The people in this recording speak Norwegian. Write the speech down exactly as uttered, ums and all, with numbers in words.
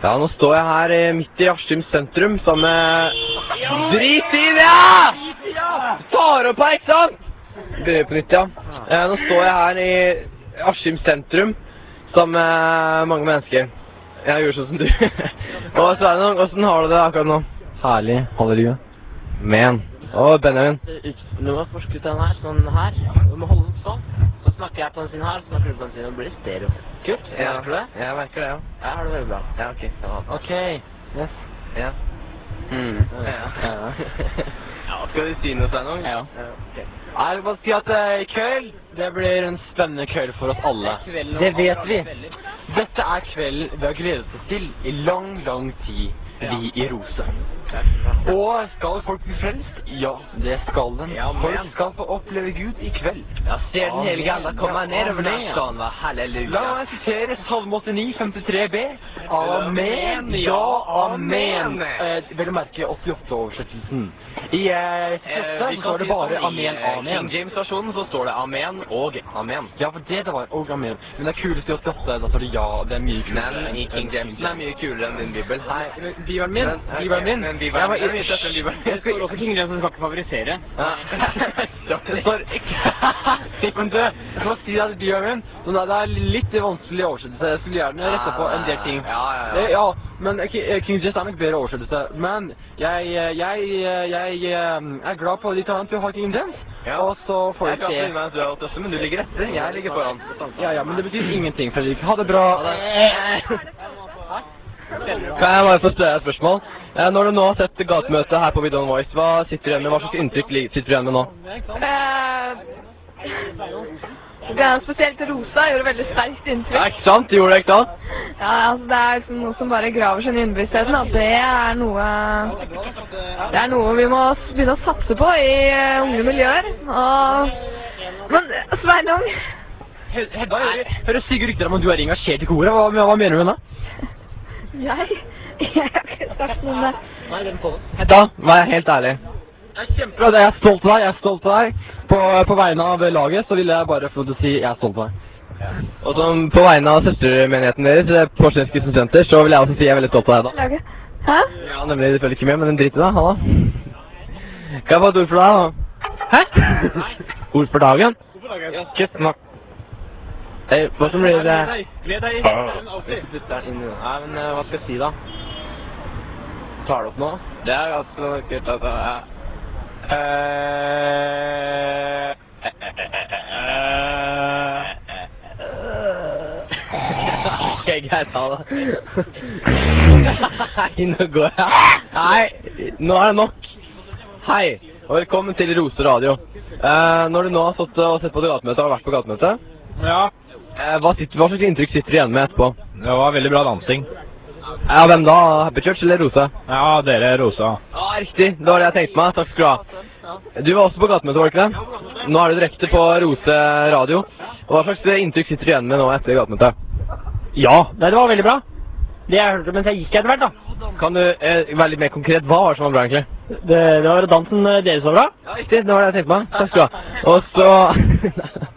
Ja, nå står jeg her eh, midt i Askim sentrum sammen med... Drit i det, ja! Tar opp her, ikke sant? Begynner på nytt, ja. Eh, nå står jeg her i Askim sentrum sammen med mange mennesker. Jeg gjør sånn som du. Og Sveinung, hvordan har du det akkurat nå? Herlig, halleluja. Men. Og Benjamin. Nå må jeg forske ut den her, sånn her. Du må holde den sånn. Så snakker jeg på den siden her, så snakker du på den siden, og blir det stereo. Kult, Ja, merker du det? jeg merker det, ja. Ja, har det veldig bra. Ja, ok. Ja. Ok, yes. Ja. Mm. Ja. Ja. Ja, skal du si noe, Sveinung? Ja. Ok. Jeg vil bare si at eh, i kveld, det blir en spennende kveld for oss alle. Det vet vi. Dette er kvelden vi har gledet oss til i lang, lang tid, vi i Rose. Og skal folk bli frelst? Ja, det skal den. Ja, men- Folk skal få oppleve Gud i kveld. Ja, ser den hele ganda komme Ja, nedover der, amen. sånn, hva? Halleluja. La meg sitere Salme åttini, femtitre b. Amen, ja, amen. Eh, vel å merke åttiåtte-oversettelsen. I eh, Eh, første vi så kan var det si bare sånn, i, amen, eh, amen. King James-versjonen så står det amen og amen. Ja, for det det var, og amen. Men det er kulest i åttiåtte, da står det ja, det er mye kulere. Men i King James den er mye kulere enn din bibel. Nei, men bibelen min, Men, ok, bibelen min. men bibelen- Jeg var jeg vil sette en bibel. Jeg skal også King James, som skal ikke favorisere. Ja. Det står ikke. Men du, jeg må si at bibelen min, så det er litt vanskelig oversettelse. Jeg skulle gjerne rette på en del ting. Ja, ja, ja. Det- Ja, men Ki- King James er nok bedre oversettelse. Men jeg, jeg, jeg, jeg er glad på de talent du har, King James. Ja. Og så får Jeg vi kan se. finne meg at du er åttiåtte, men du ligger etter. Jeg ligger foran. Ja, ja, men det betyr ingenting, Fredrik. Ha det bra. Kan jeg bare få stille deg et spørsmål? Eh, Når du nå har sett gatemøtet her på Video on Voice, hva sitter du igjen med? Hva slags inntrykk li- sitter du igjen med nå? Det er spesielt Rosa gjorde veldig sterkt Ja, inntrykk. ikke sant? Du gjorde det, ikke sant? Ja, altså det er liksom noe som bare graver seg inn i underbevisstheten, og det er noe Det er noe vi må s- begynne å satse på i eh, unge miljøer. Og Men Sveinung, Hedda, jeg hører stygge rykter om at du er engasjert i koret. Hva, hva mener du med det? jeg Jeg har ikke sagt noe om det. Hedda, vær helt ærlig. Det er kjempebra. Jeg er stolt av deg. Jeg er stolt av deg. På, på vegne av laget så vil jeg bare få lov til å si jeg er stolt av deg. Og som på vegne av søstermenigheten deres, eh, Porsgrunn Kristne Studenter, så vil jeg også si jeg er veldig stolt av deg, da. Laget. Hæ? Ja, nemlig, du følger ikke med, men den driter i deg, Hanna. Kan jeg få et ord for deg, da? Hæ? Ord for dagen? Kutt nok. Hei, hva som blir det? Gled deg Putter den inn i den. Nei, men eh, hva skal jeg si, da? Tar du opp nå? Det er ganske kult, altså. Ja. Eh, Ok, greit, ha det. Nei, nå går jeg. Nei, nå er det nok. Hei, og velkommen til Rose Radio. Eh, når du nå har stått og sett på det gatemøtet, har du vært på gatemøtet? Ja, Eh, hva, sitter, hva slags inntrykk sitter du igjen med etterpå? det var veldig bra dansing. Ja, hvem da? Happy Church eller Rose? Ja, dere Rosa. Ja, riktig. Det var det jeg tenkte meg. Takk skal du ha. Du var også på gatemøtet, var du ikke det? Nå er du direkte på Rose Radio. Og hva slags inntrykk sitter du igjen med nå etter gatemøtet? Ja, det var veldig bra. Det jeg hørte mens jeg gikk etter hvert da. Kan du eh, være litt mer konkret? Hva var det som var bra, egentlig? Det, det var dansen deres var bra. Ja, riktig. Det var det jeg tenkte meg. Takk skal du ha. Og så...